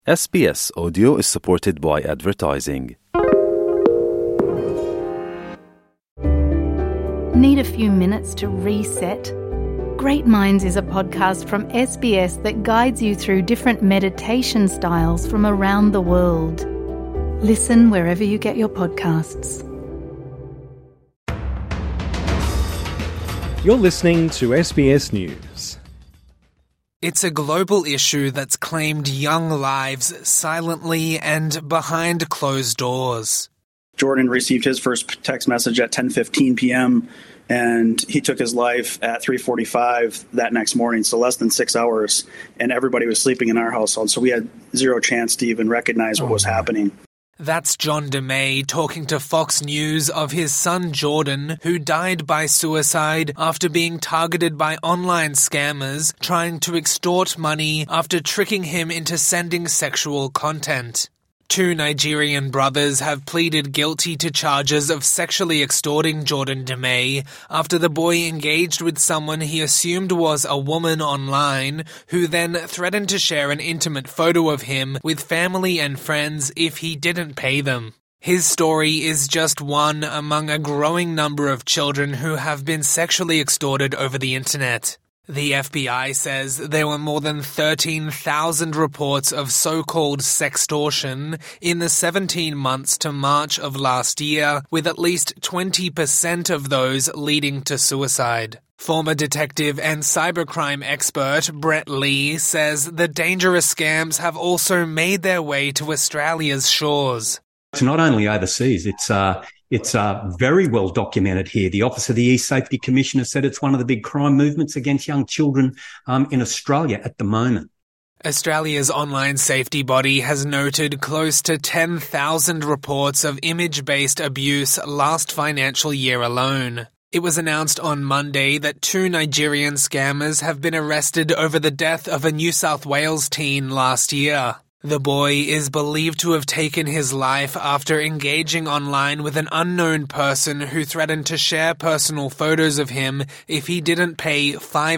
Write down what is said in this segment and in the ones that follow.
SBS Audio is supported by advertising. Need a few minutes to reset? Great Minds is a podcast from SBS that guides you through different meditation styles from around the world. Listen wherever you get your podcasts. You're listening to SBS News. It's a global issue that's claimed young lives silently and behind closed doors. Jordan received his first text message at 10:15 p.m. and he took his life at 3:45 that next morning, so less than 6 hours, and everybody was sleeping in our household, so we had zero chance to even recognize what was happening. That's John DeMay talking to Fox News of his son Jordan, who died by suicide after being targeted by online scammers trying to extort money after tricking him into sending sexual content. Two Nigerian brothers have pleaded guilty to charges of sexually extorting Jordan DeMay after the boy engaged with someone he assumed was a woman online, who then threatened to share an intimate photo of him with family and friends if he didn't pay them. His story is just one among a growing number of children who have been sexually extorted over the internet. The FBI says there were more than 13,000 reports of so-called sextortion in the 17 months to March of last year, with at least 20% of those leading to suicide. Former detective and cybercrime expert Brett Lee says the dangerous scams have also made their way to Australia's shores. It's not only overseas, it's very well documented here. The Office of the E-Safety Commissioner said it's one of the big crime movements against young children in Australia at the moment. Australia's online safety body has noted close to 10,000 reports of image-based abuse last financial year alone. It was announced on Monday that two Nigerian scammers have been arrested over the death of a New South Wales teen last year. The boy is believed to have taken his life after engaging online with an unknown person who threatened to share personal photos of him if he didn't pay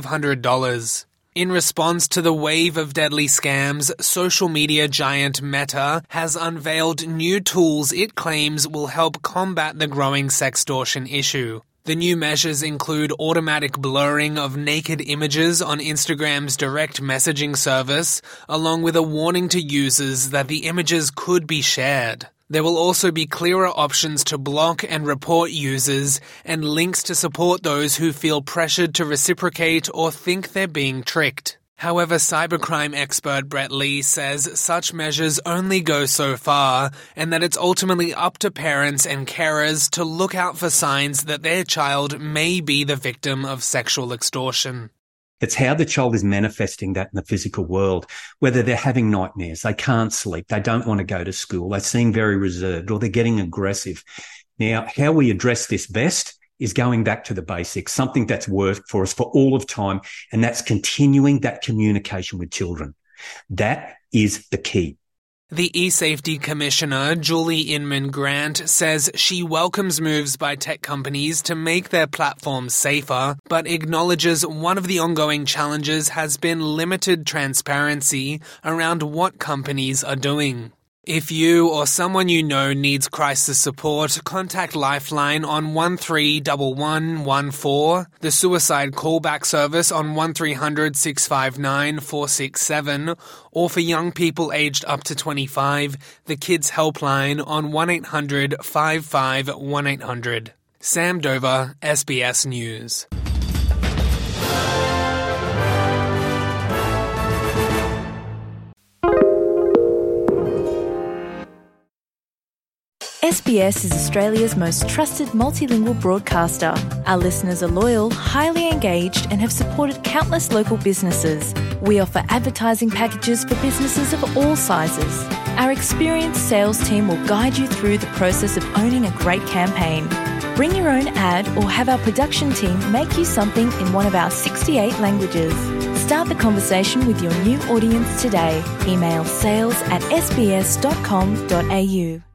$500. In response to the wave of deadly scams, social media giant Meta has unveiled new tools it claims will help combat the growing sextortion issue. The new measures include automatic blurring of naked images on Instagram's direct messaging service, along with a warning to users that the images could be shared. There will also be clearer options to block and report users and links to support those who feel pressured to reciprocate or think they're being tricked. However, cybercrime expert Brett Lee says such measures only go so far and that it's ultimately up to parents and carers to look out for signs that their child may be the victim of sexual extortion. It's how the child is manifesting that in the physical world, whether they're having nightmares, they can't sleep, they don't want to go to school, they seem very reserved, or they're getting aggressive. Now, how we address this best is going back to the basics, something that's worked for us for all of time, and that's continuing that communication with children. That is the key. The eSafety Commissioner, Julie Inman Grant, says she welcomes moves by tech companies to make their platforms safer, but acknowledges one of the ongoing challenges has been limited transparency around what companies are doing. If you or someone you know needs crisis support, contact Lifeline on 131114, the suicide callback service on 1300 659 467, or for young people aged up to 25, the Kids Helpline on 1800 55 1800. Sam Dover, SBS News. SBS is Australia's most trusted multilingual broadcaster. Our listeners are loyal, highly engaged, and have supported countless local businesses. We offer advertising packages for businesses of all sizes. Our experienced sales team will guide you through the process of owning a great campaign. Bring your own ad or have our production team make you something in one of our 68 languages. Start the conversation with your new audience today. Email sales@sbs.com.au.